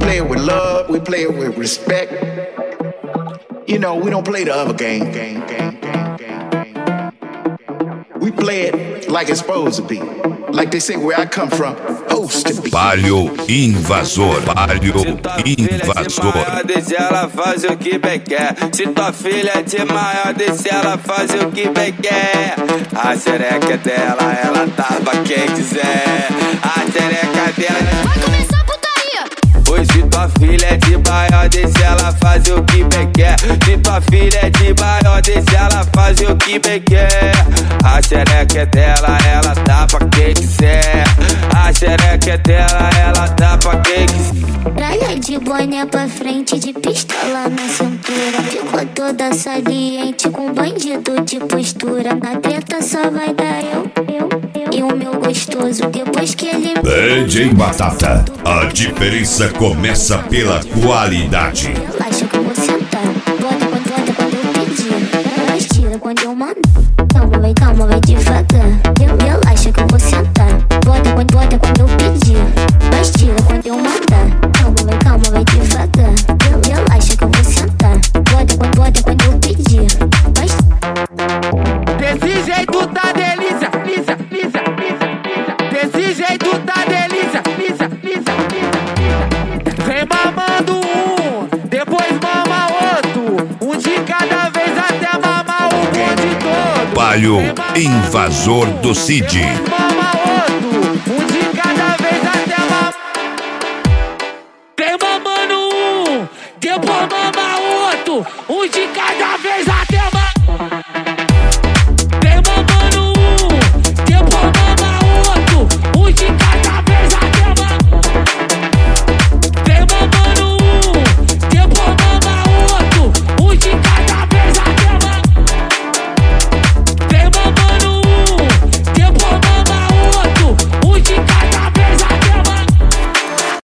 play it with love, we play it with respect. You know, we don't play the other game. We play it like it's supposed to be. Like they say where I come from, supposed to be. Palio Invasor, Palio Invasor. Deixa ela fazer o que bem quer. Se tua filha é de maior, deixa ela fazer o que bem quer. A xereca é dela, ela tava quem quiser. A xereca dela. Vai começar a putaria. Hoje tua filha é de maior, deixa ela fazer o que bem quer. Se tua filha é de maior, deixa ela fazer o que bem quer. A xereca é dela, ela dá pra quem quiser. A xereca é dela, ela dá pra quem quiser. Praia de boné pra frente, de pistola na cintura. Ficou toda saliente, com bandido de postura. Na treta só vai dar eu e o meu gostoso. Depois que ele... DJ Batata, a diferença começa pela qualidade. Relaxa que eu vou sentar. Bota quando eu pedir. Mas tira quando eu mandar. Calma, vai devagar. Relaxa que eu vou sentar. Bota quando eu pedir. Mas tira quando eu mandar. Calma, vai devagar. Relaxa que eu vou sentar. Bota quando eu pedir. Mas... Desse jeito tá delícia, lisa. Desse jeito tá delícia, lisa. Vem mamando um, depois mama outro. Um de cada vez até mamar o bonde todo. Palio Invasor do Cid. Mama outro, um de cada vez até mamar. Vem mamando um, depois mama outro. Um de cada